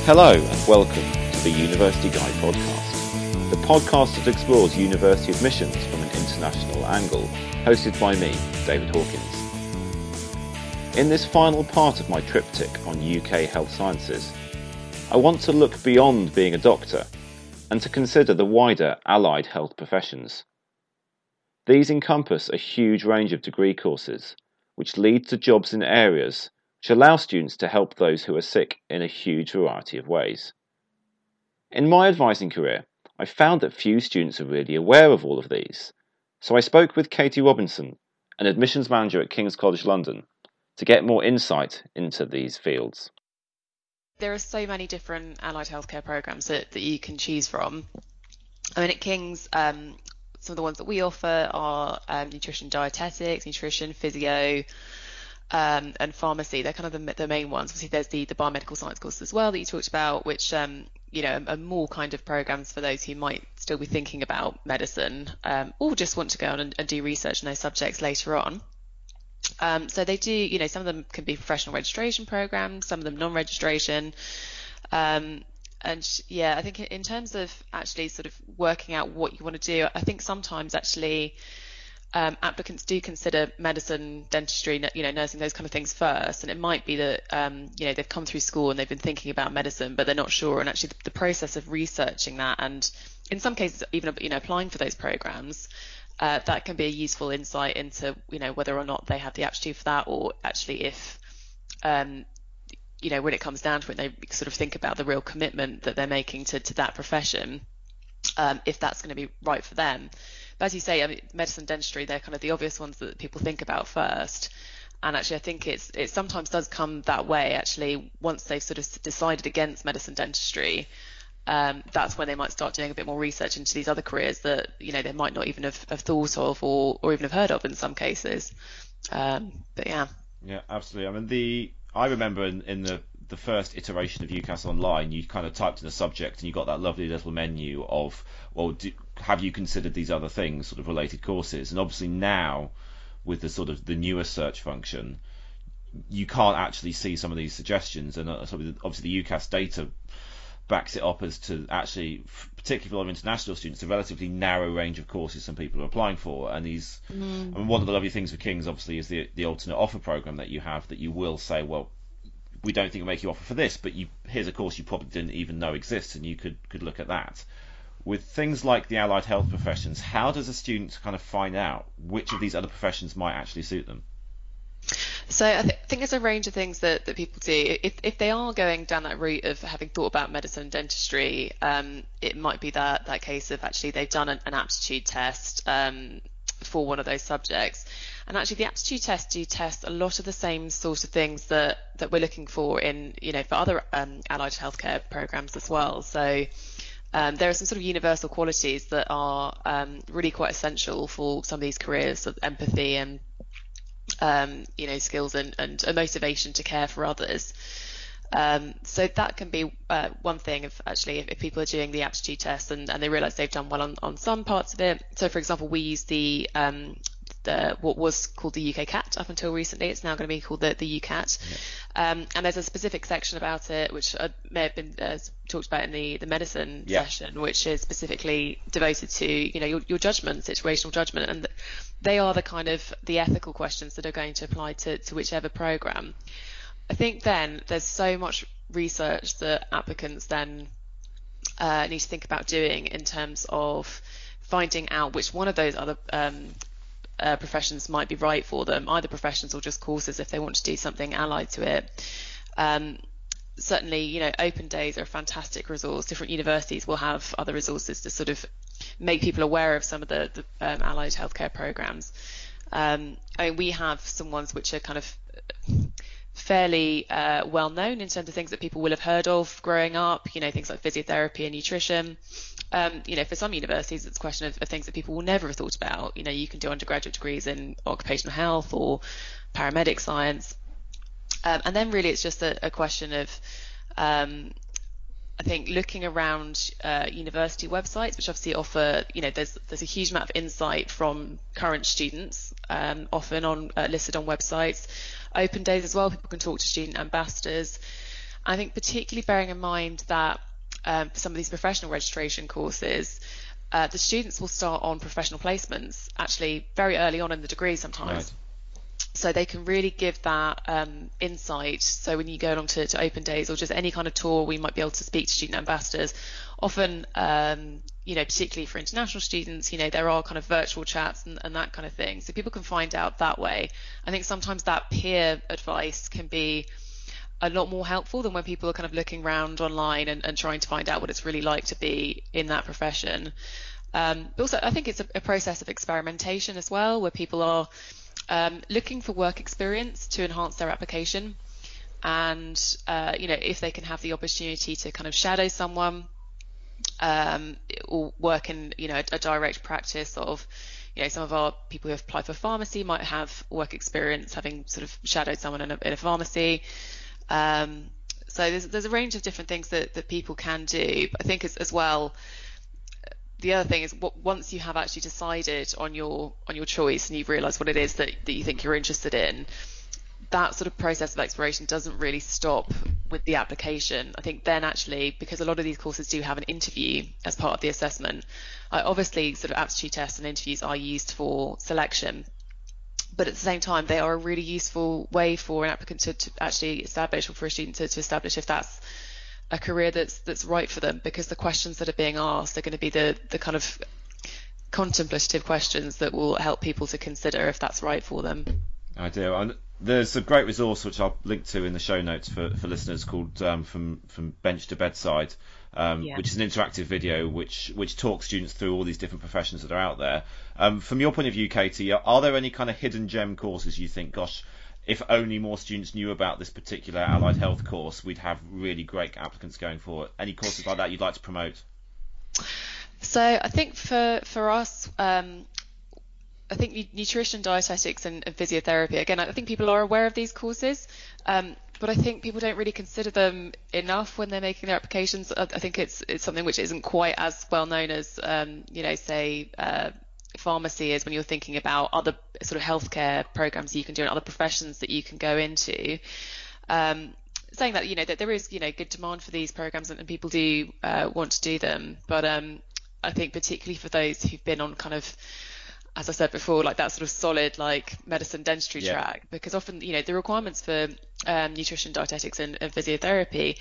Hello and welcome to the University Guide podcast, the podcast that explores university admissions from an international angle, hosted by me, David Hawkins. In this final part of my triptych on UK health sciences, I want to look beyond being a doctor and to consider the wider allied health professions. These encompass a huge range of degree courses, which lead to jobs in areas which allow students to help those who are sick in a huge variety of ways. In my advising career, I found that few students are really aware of all of these, so I spoke with Katie Robinson, an admissions manager at King's College London, to get more insight into these fields. There are so many different allied healthcare programs that you can choose from. I mean, at King's, some of the ones that we offer are nutrition dietetics, nutrition, physio, and pharmacy. They're kind of the main ones. Obviously, there's the biomedical science course as well that you talked about, which are more kind of programs for those who might still be thinking about medicine, or just want to go on and do research in those subjects later on. So they do, some of them can be professional registration programs, some of them non-registration. I think in terms of actually sort of working out what you want to do, I think sometimes actually applicants do consider medicine, dentistry, nursing, those kind of things first. And it might be that, they've come through school and they've been thinking about medicine, but they're not sure. And actually the process of researching that, and in some cases even, applying for those programs, that can be a useful insight into, whether or not they have the aptitude for that, or actually if, when it comes down to it, they sort of think about the real commitment that they're making to that profession, if that's going to be right for them. But as you say, I mean, medicine, dentistry, they're kind of the obvious ones that people think about first. And actually, I think it sometimes does come that way, actually, once they've sort of decided against medicine, dentistry. That's when they might start doing a bit more research into these other careers that, they might not even have thought of or even have heard of in some cases. But yeah. Yeah, absolutely. I mean, I remember in the first iteration of UCAS Online, you kind of typed in a subject and you got that lovely little menu of, have you considered these other things, sort of related courses? And obviously now, with the sort of the newer search function, you can't actually see some of these suggestions. And obviously the UCAS data backs it up as to actually, particularly for a lot of international students, a relatively narrow range of courses some people are applying for. And I mean, one of the lovely things with King's obviously is the alternate offer program that you have, that you will say, well, we don't think we'll make you offer for this, but here's a course you probably didn't even know exists, and you could look at that. With things like the allied health professions, how does a student kind of find out which of these other professions might actually suit them? So I think there's a range of things that people do. If they are going down that route of having thought about medicine and dentistry, it might be that case of actually they've done an aptitude test for one of those subjects. And actually the aptitude tests do test a lot of the same sort of things that we're looking for in, for other allied healthcare programs as well. So there are some sort of universal qualities that are really quite essential for some of these careers, of empathy and skills and a motivation to care for others. So that can be one thing if people are doing the aptitude test and they realise they've done well on some parts of it. So for example, we use the what was called the UK CAT up until recently. It's now going to be called the UCAT. Yeah. And there's a specific section about it, which may have been talked about in the medicine session, which is specifically devoted to, your judgment, situational judgment. And they are the kind of the ethical questions that are going to apply to whichever program. I think then there's so much research that applicants then need to think about doing in terms of finding out which one of those other professions might be right for them, either professions or just courses if they want to do something allied to it. Certainly, open days are a fantastic resource. Different universities will have other resources to sort of make people aware of some of the allied healthcare programs. We have some ones which are kind of fairly well known in terms of things that people will have heard of growing up, things like physiotherapy and nutrition. For some universities, it's a question of things that people will never have thought about. You can do undergraduate degrees in occupational health or paramedic science. And then really it's just a question of, I think, looking around university websites, which obviously offer, there's a huge amount of insight from current students, often listed on websites. Open days as well, people can talk to student ambassadors. I think particularly bearing in mind that for some of these professional registration courses, the students will start on professional placements actually very early on in the degree sometimes. Right. So they can really give that insight. So when you go along to open days or just any kind of tour, we might be able to speak to student ambassadors. Often, particularly for international students, there are kind of virtual chats and that kind of thing. So people can find out that way. I think sometimes that peer advice can be a lot more helpful than when people are kind of looking around online and trying to find out what it's really like to be in that profession. But also, I think it's a process of experimentation as well, where people are looking for work experience to enhance their application. And, if they can have the opportunity to kind of shadow someone or work in, a direct practice of, some of our people who have applied for pharmacy might have work experience having sort of shadowed someone in a pharmacy. So there's a range of different things that people can do. But I think as well, the other thing is once you have actually decided on your choice and you've realised what it is that you think you're interested in, that sort of process of exploration doesn't really stop with the application. I think then actually, because a lot of these courses do have an interview as part of the assessment, obviously sort of aptitude tests and interviews are used for selection. But at the same time, they are a really useful way for an applicant to actually establish, or for a student to establish if that's a career that's right for them, because the questions that are being asked are going to be the kind of contemplative questions that will help people to consider if that's right for them. I do. And there's a great resource which I'll link to in the show notes for listeners called From Bench to Bedside, which is an interactive video which talks students through all these different professions that are out there. From your point of view, Katie, are there any kind of hidden gem courses you think, gosh, if only more students knew about this particular allied health course, we'd have really great applicants going for it? Any courses like that you'd like to promote? So I think for us, I think nutrition, dietetics and physiotherapy, again, I think people are aware of these courses, but I think people don't really consider them enough when they're making their applications. I think it's something which isn't quite as well known as, say, pharmacy is when you're thinking about other sort of healthcare programs you can do and other professions that you can go into. Saying that, that there is, good demand for these programs and people do want to do them. But I think particularly for those who've been on kind of, as I said before, like that sort of solid like medicine dentistry track, because often, the requirements for nutrition, dietetics and physiotherapy,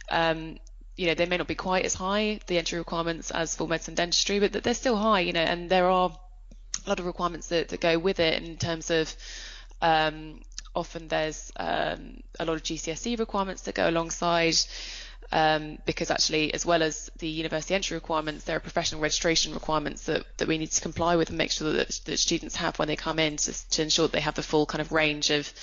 they may not be quite as high, the entry requirements, as for medicine dentistry, but they're still high, and there are a lot of requirements that go with it in terms of often there's a lot of GCSE requirements that go alongside, because actually, as well as the university entry requirements, there are professional registration requirements that we need to comply with and make sure that students have when they come in to ensure that they have the full kind of range of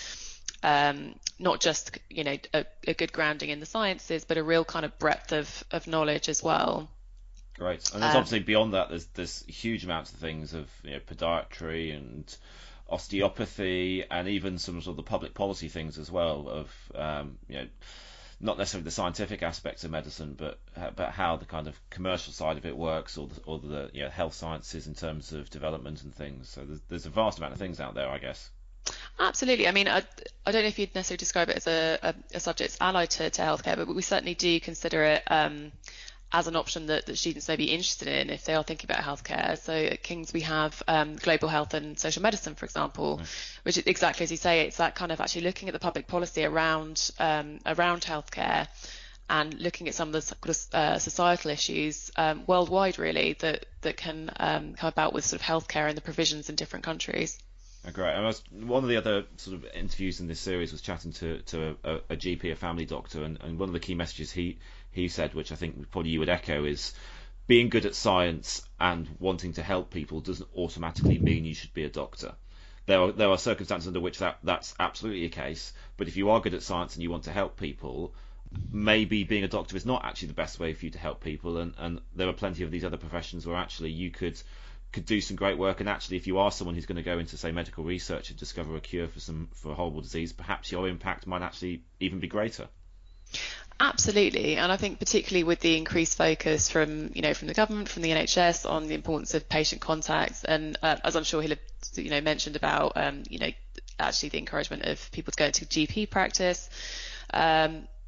not just a good grounding in the sciences, but a real kind of breadth of knowledge as well. Great. And there's obviously beyond that, there's huge amounts of things of podiatry and osteopathy, and even some sort of the public policy things as well of not necessarily the scientific aspects of medicine, but how the kind of commercial side of it works, or the health sciences in terms of development and things. So there's a vast amount of things out there, I guess. Absolutely. I mean, I don't know if you'd necessarily describe it as a subject allied to healthcare, but we certainly do consider it as an option that students may be interested in if they are thinking about healthcare. So at King's we have global health and social medicine, for example, which is exactly as you say, it's that kind of actually looking at the public policy around healthcare and looking at some of the societal issues worldwide, really, that can come about with sort of healthcare and the provisions in different countries. Great. And one of the other sort of interviews in this series was chatting to a GP, a family doctor, and one of the key messages he said, which I think probably you would echo, is being good at science and wanting to help people doesn't automatically mean you should be a doctor. There are circumstances under which that's absolutely a case, but if you are good at science and you want to help people, maybe being a doctor is not actually the best way for you to help people, and there are plenty of these other professions where actually you could do some great work. And actually, if you are someone who's going to go into, say, medical research and discover a cure for a horrible disease, perhaps your impact might actually even be greater. Absolutely, and I think particularly with the increased focus from the government, from the NHS, on the importance of patient contacts, and as I'm sure he'll have mentioned about actually the encouragement of people to go into GP practice.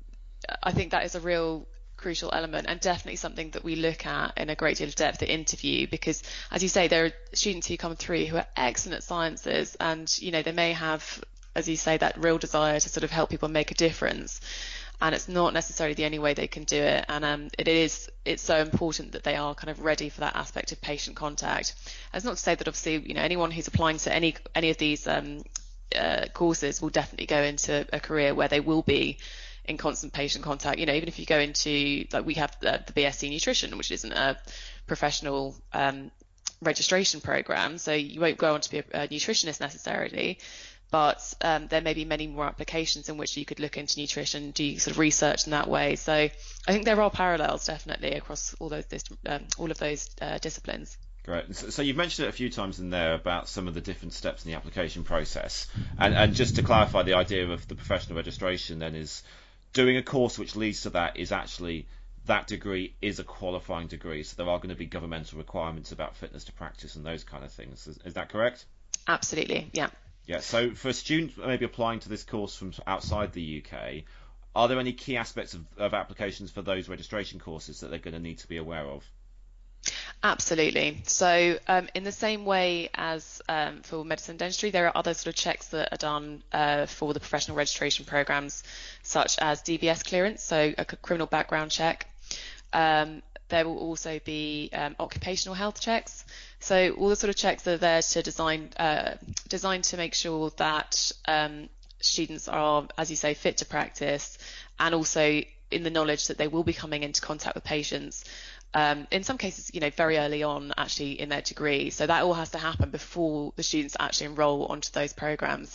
I think that is a real crucial element, and definitely something that we look at in a great deal of depth at interview, because as you say, there are students who come through who are excellent at sciences, and they may have, as you say, that real desire to sort of help people make a difference, and it's not necessarily the only way they can do it. And it's so important that they are kind of ready for that aspect of patient contact. That's not to say that obviously anyone who's applying to any of these courses will definitely go into a career where they will be in constant patient contact. Even if you go into, like, we have the BSc Nutrition, which isn't a professional registration program, so you won't go on to be a nutritionist necessarily, but there may be many more applications in which you could look into nutrition, do sort of research in that way. So I think there are parallels definitely across all of those disciplines. Great. So you've mentioned it a few times in there about some of the different steps in the application process, and just to clarify, the idea of the professional registration then is doing a course which leads to that is actually, that degree is a qualifying degree, so there are going to be governmental requirements about fitness to practice and those kind of things. Is that correct? Absolutely, yeah. Yeah, so for students maybe applying to this course from outside the UK, are there any key aspects of applications for those registration courses that they're going to need to be aware of? Absolutely. So in the same way as for medicine and dentistry, there are other sort of checks that are done for the professional registration programs, such as DBS clearance, so a criminal background check. There will also be occupational health checks. So all the sort of checks that are there to designed to make sure that students are, as you say, fit to practice, and also in the knowledge that they will be coming into contact with patients. In some cases, very early on actually in their degree. So that all has to happen before the students actually enroll onto those programs.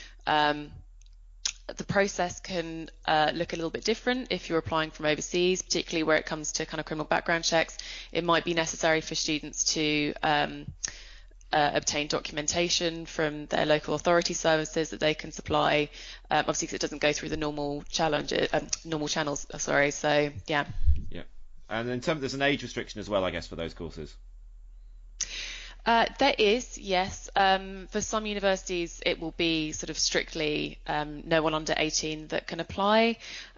The process can look a little bit different if you're applying from overseas, particularly where it comes to kind of criminal background checks. It might be necessary for students to obtain documentation from their local authority services that they can supply, obviously because it doesn't go through the normal channels. So yeah. Yeah. And in terms, there's an age restriction as well, I guess, for those courses. There is, yes. For some universities, it will be sort of strictly no one under 18 that can apply.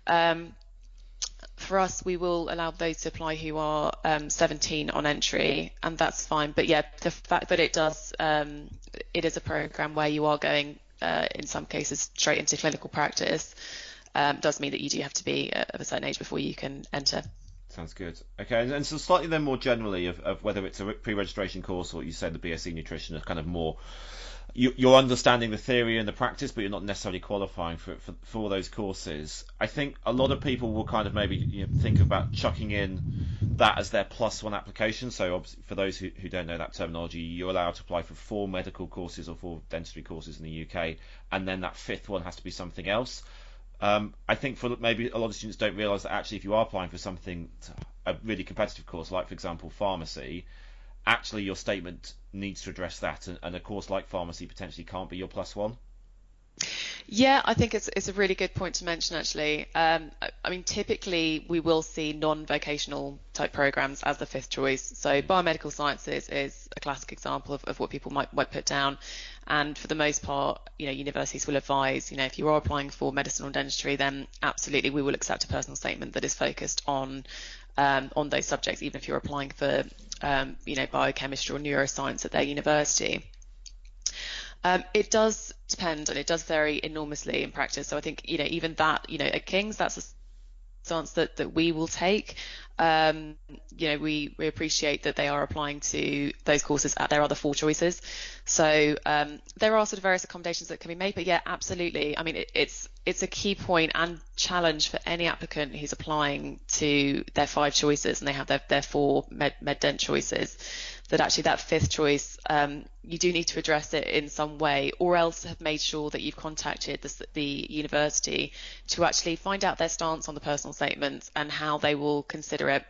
For us, we will allow those to apply who are 17 on entry, and that's fine. But yeah, the fact that it is a program where you are going, in some cases, straight into clinical practice, does mean that you do have to be of a certain age before you can enter. Sounds good. Okay, and so slightly then more generally of whether it's a pre-registration course or you said the BSc Nutrition is kind of more, you're understanding the theory and the practice, but you're not necessarily qualifying for those courses. I think a lot of people will kind of maybe think about chucking in that as their +1 application. So obviously, for those who don't know that terminology, you're allowed to apply for 4 medical courses or 4 dentistry courses in the UK, and then that 5th one has to be something else. I think for maybe a lot of students don't realise that actually if you are applying for something, a really competitive course, like for example pharmacy, actually your statement needs to address that, and a course like pharmacy potentially can't be your +1. Yeah, I think it's a really good point to mention actually. I mean, typically we will see non-vocational type programs as the 5th choice. So biomedical sciences is a classic example of what people might put down. And for the most part, universities will advise, if you are applying for medicine or dentistry, then absolutely we will accept a personal statement that is focused on those subjects, even if you're applying for, biochemistry or neuroscience at their university. It does depend, and it does vary enormously in practice. So I think, even that, at King's, that's a stance that we will take. We appreciate that they are applying to those courses at their other 4 choices. So there are sort of various accommodations that can be made, but yeah, absolutely. I mean, it's a key point and challenge for any applicant who's applying to their 5 choices and they have their 4 med dent choices, that actually that 5th choice, you do need to address it in some way, or else have made sure that you've contacted the university to actually find out their stance on the personal statement and how they will consider it.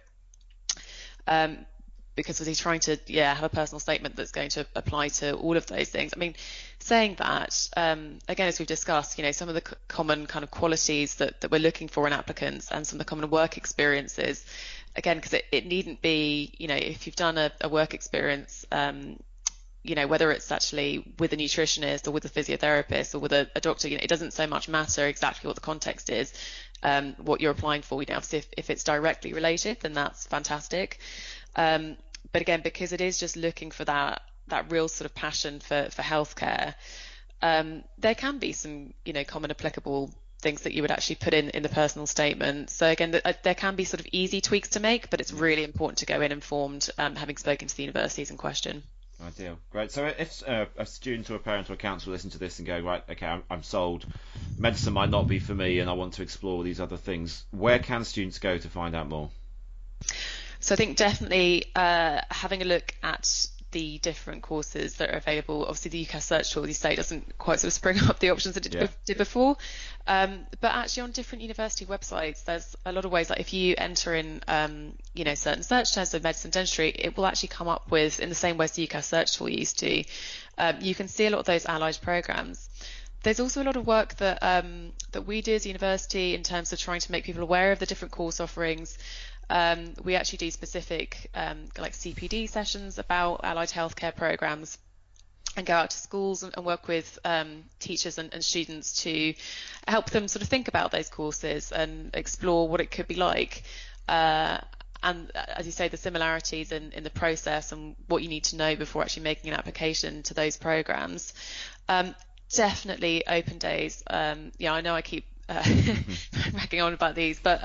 Because he's trying to have a personal statement that's going to apply to all of those things. I mean, saying that, again, as we've discussed, some of the common kind of qualities that we're looking for in applicants and some of the common work experiences, again, because it needn't be, if you've done a work experience whether it's actually with a nutritionist or with a physiotherapist or with a doctor, it doesn't so much matter exactly what the context is, what you're applying for. Obviously if it's directly related, then that's fantastic. But again, because it is just looking for that real sort of passion for healthcare, there can be some, common applicable things that you would actually put in the personal statement. So again, there can be sort of easy tweaks to make, but it's really important to go in informed, having spoken to the universities in question. Ideal. Great. So if a student or a parent or a counsellor listen to this and go, right, okay, I'm sold, medicine might not be for me and I want to explore these other things, where can students go to find out more? So I think definitely having a look at the different courses that are available. Obviously the UCAS search tool, as you say, doesn't quite sort of spring up the options that it did before, but actually on different university websites there's a lot of ways, like if you enter in certain search terms of medicine dentistry, it will actually come up with, in the same way as the UCAS search tool used to, you can see a lot of those allied programs. There's also a lot of work that we do as a university in terms of trying to make people aware of the different course offerings. We actually do specific like CPD sessions about allied healthcare programs and go out to schools and work with teachers and students to help them sort of think about those courses and explore what it could be like. And as you say, the similarities in the process and what you need to know before actually making an application to those programs. Definitely open days. I know I keep racking on about these, but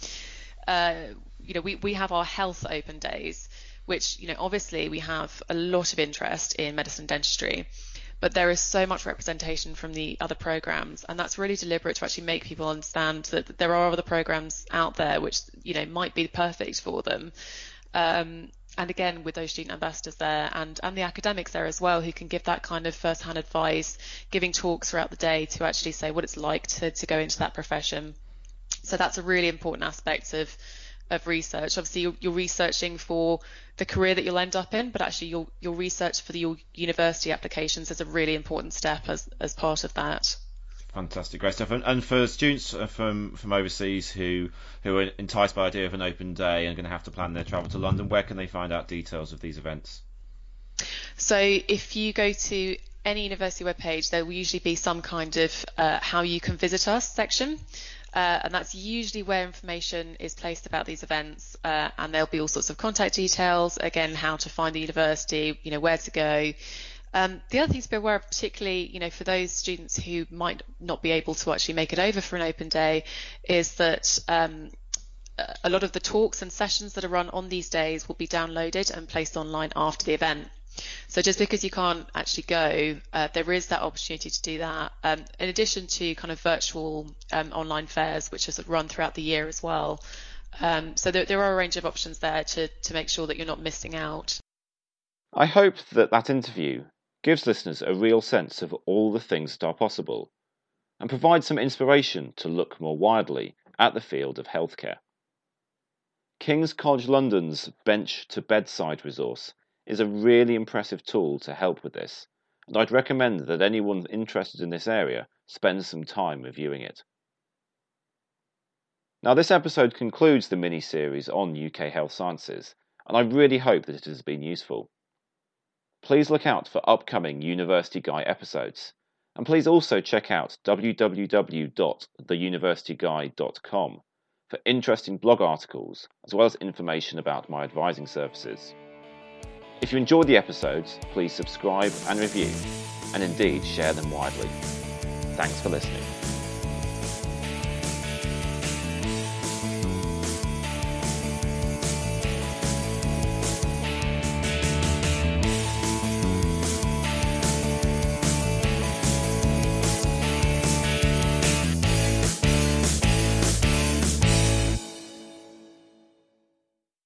we have our health open days, which, obviously we have a lot of interest in medicine dentistry, but there is so much representation from the other programs, and that's really deliberate to actually make people understand that there are other programs out there which, might be perfect for them. And again, with those student ambassadors there and the academics there as well, who can give that kind of first-hand advice, giving talks throughout the day to actually say what it's like to go into that profession. So that's a really important aspect of research. Obviously you're researching for the career that you'll end up in, but actually your research for your university applications is a really important step as part of that. Fantastic, great stuff. And for students from overseas who are enticed by the idea of an open day and are going to have to plan their travel to London, where can they find out details of these events? So if you go to any university webpage, there will usually be some kind of how you can visit us section. And that's usually where information is placed about these events, and there'll be all sorts of contact details, again, how to find the university, where to go. The other thing to be aware of, particularly, for those students who might not be able to actually make it over for an open day, is that a lot of the talks and sessions that are run on these days will be downloaded and placed online after the event. So just because you can't actually go, there is that opportunity to do that, in addition to kind of virtual online fairs, which are sort of run throughout the year as well. So there are a range of options there to make sure that you're not missing out. I hope that interview gives listeners a real sense of all the things that are possible and provides some inspiration to look more widely at the field of healthcare. King's College London's Bench to Bedside resource is a really impressive tool to help with this, and I'd recommend that anyone interested in this area spends some time reviewing it. Now, this episode concludes the mini-series on UK health sciences, and I really hope that it has been useful. Please look out for upcoming University Guy episodes, and please also check out www.theuniversityguy.com for interesting blog articles, as well as information about my advising services. If you enjoyed the episodes, please subscribe and review, and indeed share them widely. Thanks for listening.